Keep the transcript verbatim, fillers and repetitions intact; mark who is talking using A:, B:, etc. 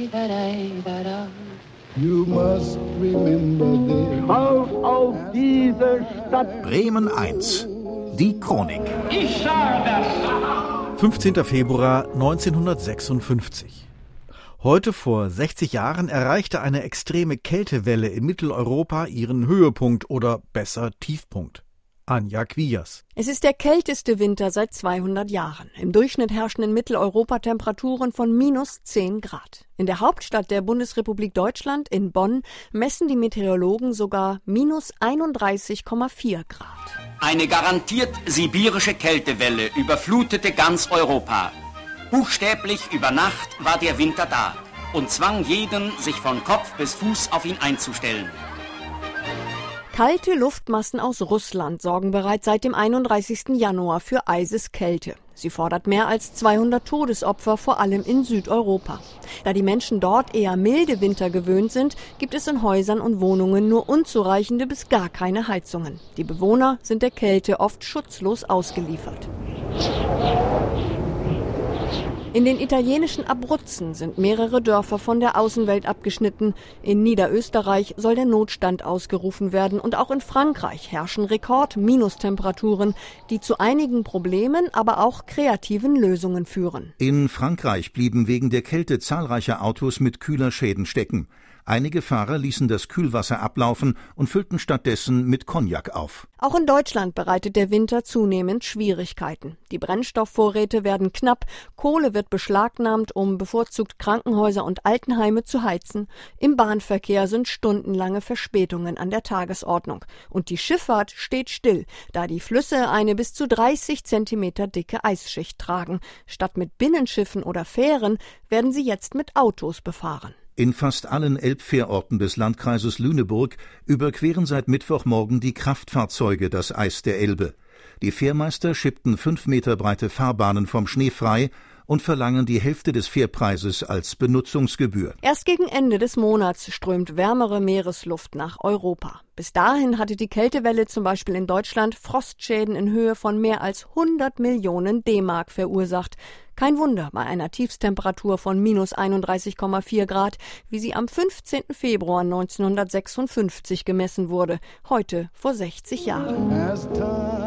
A: You must remember this.
B: Auf, auf diese Stadt!
C: Bremen eins. Die Chronik.
D: Ich sage das!
E: fünfzehnter Februar neunzehnhundertsechsundfünfzig. Heute vor sechzig Jahren erreichte eine extreme Kältewelle in Mitteleuropa ihren Höhepunkt oder besser Tiefpunkt. Anja Quias.
F: Es ist der kälteste Winter seit zweihundert Jahren. Im Durchschnitt herrschen in Mitteleuropa Temperaturen von minus zehn Grad. In der Hauptstadt der Bundesrepublik Deutschland, in Bonn, messen die Meteorologen sogar minus einunddreißig Komma vier Grad.
G: Eine garantiert sibirische Kältewelle überflutete ganz Europa. Buchstäblich über Nacht war der Winter da und zwang jeden, sich von Kopf bis Fuß auf ihn einzustellen.
F: Kalte Luftmassen aus Russland sorgen bereits seit dem einunddreißigsten Januar für Eiseskälte. Sie fordert mehr als zweihundert Todesopfer, vor allem in Südeuropa. Da die Menschen dort eher milde Winter gewöhnt sind, gibt es in Häusern und Wohnungen nur unzureichende bis gar keine Heizungen. Die Bewohner sind der Kälte oft schutzlos ausgeliefert. In den italienischen Abruzzen sind mehrere Dörfer von der Außenwelt abgeschnitten. In Niederösterreich soll der Notstand ausgerufen werden und auch in Frankreich herrschen Rekord-Minustemperaturen, die zu einigen Problemen, aber auch kreativen Lösungen führen.
C: In Frankreich blieben wegen der Kälte zahlreiche Autos mit Kühlerschäden stecken. Einige Fahrer ließen das Kühlwasser ablaufen und füllten stattdessen mit Cognac auf.
F: Auch in Deutschland bereitet der Winter zunehmend Schwierigkeiten. Die Brennstoffvorräte werden knapp, Kohle wird beschlagnahmt, um bevorzugt Krankenhäuser und Altenheime zu heizen. Im Bahnverkehr sind stundenlange Verspätungen an der Tagesordnung. Und die Schifffahrt steht still, da die Flüsse eine bis zu dreißig Zentimeter dicke Eisschicht tragen. Statt mit Binnenschiffen oder Fähren werden sie jetzt mit Autos befahren.
C: In fast allen Elbfährorten des Landkreises Lüneburg überqueren seit Mittwochmorgen die Kraftfahrzeuge das Eis der Elbe. Die Fährmeister schippten fünf Meter breite Fahrbahnen vom Schnee frei und verlangen die Hälfte des Fährpreises als Benutzungsgebühr.
F: Erst gegen Ende des Monats strömt wärmere Meeresluft nach Europa. Bis dahin hatte die Kältewelle zum Beispiel in Deutschland Frostschäden in Höhe von mehr als hundert Millionen D-Mark verursacht. Kein Wunder bei einer Tiefstemperatur von minus einunddreißig Komma vier Grad, wie sie am fünfzehnten Februar neunzehnhundertsechsundfünfzig gemessen wurde, heute vor sechzig Jahren.